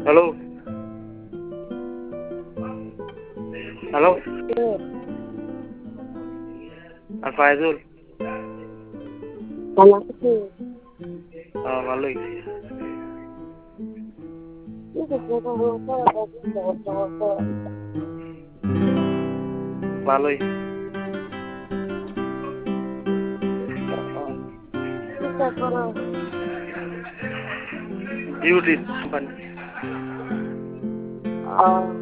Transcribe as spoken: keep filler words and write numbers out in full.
Hello hello আর ফায়জুল ভালো আছি। হ্যাঁ ভালোই ভালোই ডিউটি কোম্পানি